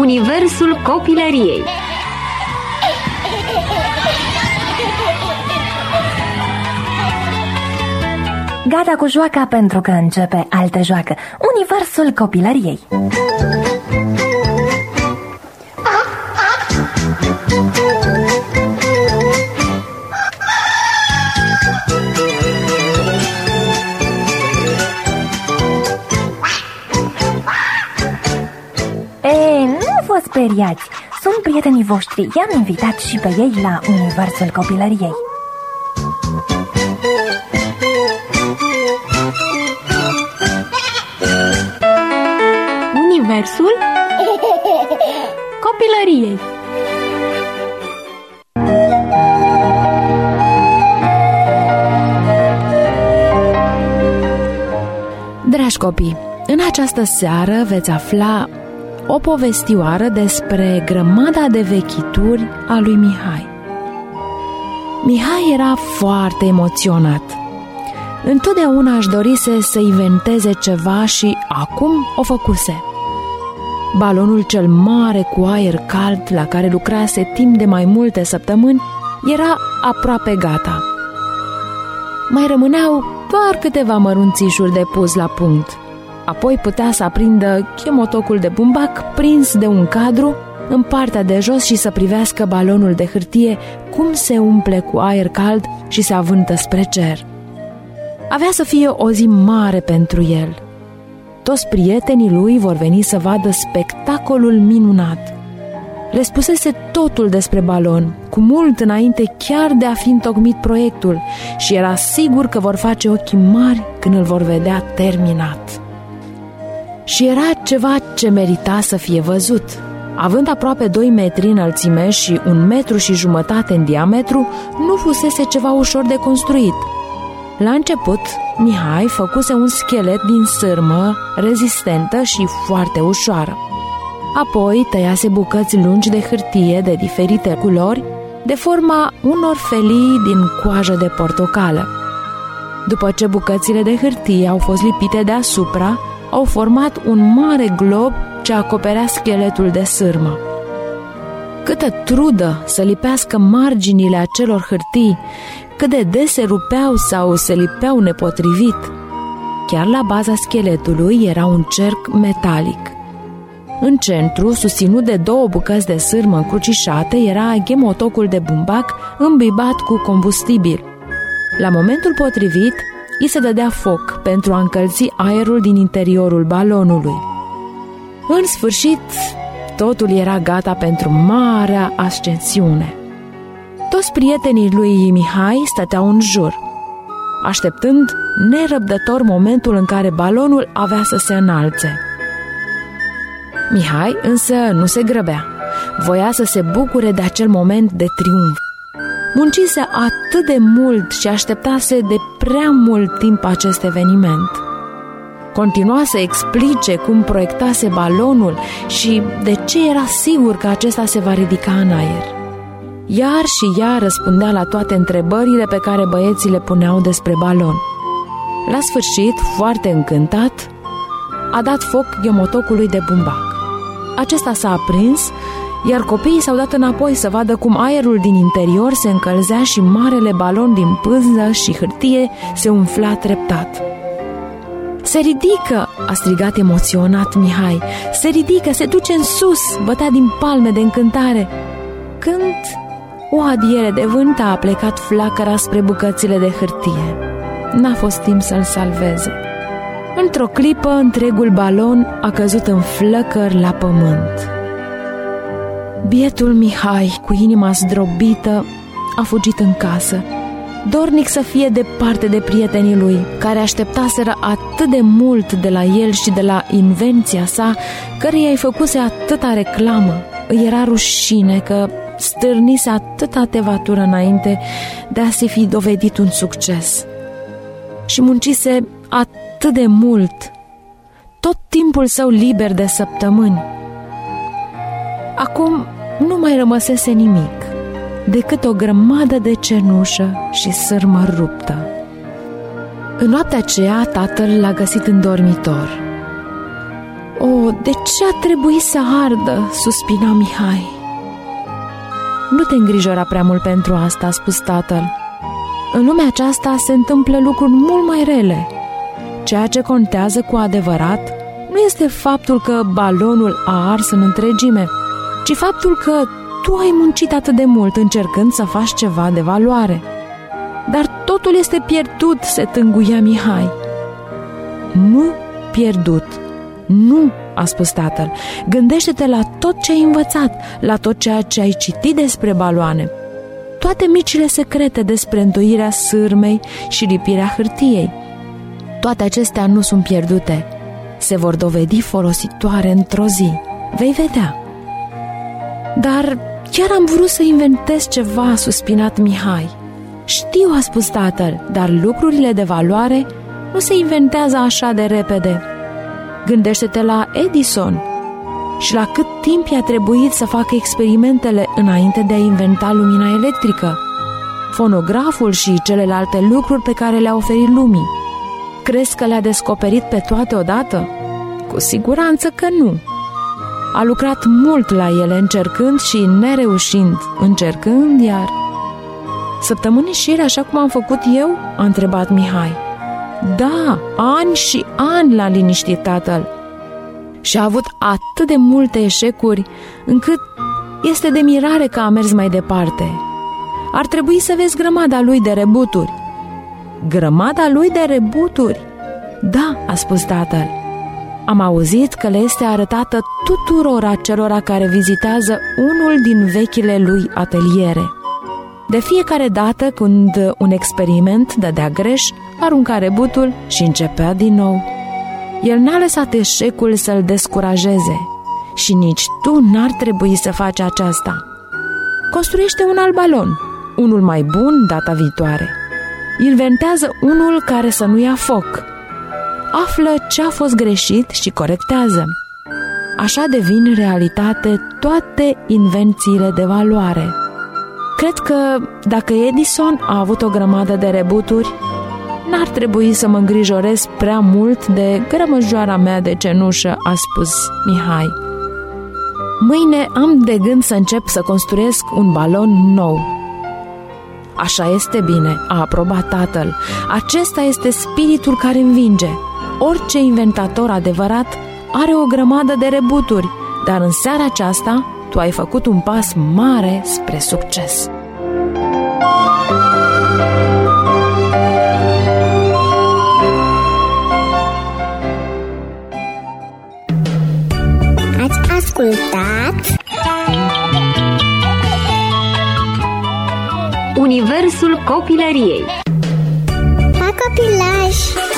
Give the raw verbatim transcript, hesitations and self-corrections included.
universul copilăriei. Gata cu joaca pentru că începe altă joacă, universul copilăriei. E, nu vă speriați, sunt prietenii voștri, i-am invitat și pe ei la universul copilăriei. Universul copilăriei. Dragi copii, în această seară veți afla o povestioară despre grămada de vechituri a lui Mihai. Mihai era foarte emoționat. Întotdeauna își dorise să inventeze ceva și acum o făcuse. Balonul cel mare cu aer cald la care lucrase timp de mai multe săptămâni era aproape gata. Mai rămâneau doar câteva mărunțișuri de pus la punct. Apoi putea să aprindă chemotocul de bumbac prins de un cadru în partea de jos și să privească balonul de hârtie cum se umple cu aer cald și se avântă spre cer. Avea să fie o zi mare pentru el. Toți prietenii lui vor veni să vadă spectacolul minunat. Le spusese totul despre balon, cu mult înainte chiar de a fi întocmit proiectul, și era sigur că vor face ochii mari când îl vor vedea terminat. Și era ceva ce merita să fie văzut. Având aproape doi metri înălțime și un metru și jumătate în diametru, nu fusese ceva ușor de construit. La început, Mihai făcuse un schelet din sârmă rezistentă și foarte ușoară. Apoi tăiase bucăți lungi de hârtie de diferite culori, de forma unor felii din coajă de portocală. După ce bucățile de hârtie au fost lipite deasupra, au format un mare glob ce acoperea scheletul de sârmă. Câtă trudă să lipească marginile acelor hârtii, cât de des se rupeau sau se lipeau nepotrivit. Chiar la baza scheletului era un cerc metalic. În centru, susținut de două bucăți de sârmă încrucișate, era ghemotocul de bumbac îmbibat cu combustibil. La momentul potrivit, îi se dădea foc pentru a încălzi aerul din interiorul balonului. În sfârșit, totul era gata pentru marea ascensiune. Toți prietenii lui Mihai stăteau în jur, așteptând nerăbdător momentul în care balonul avea să se înalțe. Mihai însă nu se grăbea, voia să se bucure de acel moment de triumf. Muncise atât de mult și așteptase de prea mult timp acest eveniment. Continua să explice cum proiectase balonul și de ce era sigur că acesta se va ridica în aer. Iar și ea răspundea la toate întrebările pe care băieții le puneau despre balon. La sfârșit, foarte încântat, a dat foc ghemotocului de bumbac. Acesta s-a aprins, iar copiii s-au dat înapoi să vadă cum aerul din interior se încălzea și marele balon din pânză și hârtie se umfla treptat. "Se ridică!" a strigat emoționat Mihai. "Se ridică, se duce în sus!" bătea din palme de încântare. Când o adiere de vânt a plecat flacăra spre bucățile de hârtie. N-a fost timp să-l salveze. Într-o clipă, întregul balon a căzut în flăcări la pământ. Bietul Mihai, cu inima zdrobită, a fugit în casă, dornic să fie departe de prietenii lui, care așteptaseră atât de mult de la el și de la invenția sa, căreia îi făcuse atâta reclamă. Îi era rușine că stârnise atâta tevatură înainte de a se fi dovedit un succes. Și muncise atât de mult, tot timpul său liber de săptămâni. Acum nu mai rămăsese nimic decât o grămadă de cenușă și sârmă ruptă. În noaptea aceea, tatăl l-a găsit în dormitor. O, de ce a trebuit să ardă?" suspina Mihai. Nu te îngrijora prea mult pentru asta," a spus tatăl. În lumea aceasta se întâmplă lucruri mult mai rele. Ceea ce contează cu adevărat nu este faptul că balonul a ars în întregime, ci faptul că tu ai muncit atât de mult încercând să faci ceva de valoare. Dar totul este pierdut, se tânguia Mihai. Nu pierdut. Nu, a spus tatăl. Gândește-te la tot ce ai învățat, la tot ceea ce ai citit despre baloane. Toate micile secrete despre îndoirea sârmei și lipirea hârtiei. Toate acestea nu sunt pierdute. Se vor dovedi folositoare într-o zi. Vei vedea. Dar chiar am vrut să inventez ceva, a suspinat Mihai. Știu, a spus tatăl, dar lucrurile de valoare nu se inventează așa de repede. Gândește-te la Edison și la cât timp i-a trebuit să facă experimentele înainte de a inventa lumina electrică, fonograful și celelalte lucruri pe care le-a oferit lumii. Crezi că le-a descoperit pe toate odată? Cu siguranță că nu. A lucrat mult la ele, încercând și nereușind, încercând iar... Săptămâni șire, așa cum am făcut eu? A întrebat Mihai. Da, ani și ani, l-a liniștit tatăl. Și a avut atât de multe eșecuri, încât este de mirare că a mers mai departe. Ar trebui să vezi grămada lui de rebuturi. Grămada lui de rebuturi? Da, a spus tatăl. Am auzit că le este arătată tuturor acelora care vizitează unul din vechile lui ateliere. De fiecare dată când un experiment dădea greș, arunca rebutul și începea din nou. El n-a lăsat eșecul să-l descurajeze și nici tu n-ar trebui să faci aceasta. Construiește un alt balon, unul mai bun data viitoare. Inventează unul care să nu ia foc. Află ce a fost greșit și corectează. Așa devin realitate toate invențiile de valoare. Cred că dacă Edison a avut o grămadă de rebuturi, n-ar trebui să mă îngrijorez prea mult de grămăjoara mea de cenușă, a spus Mihai. Mâine am de gând să încep să construiesc un balon nou. Așa este bine, a aprobat tatăl. Acesta este spiritul care învinge. Orice inventator adevărat are o grămadă de rebuturi, dar în seara aceasta tu ai făcut un pas mare spre succes. Ați ascultat Universul copilăriei. Pa, copilași!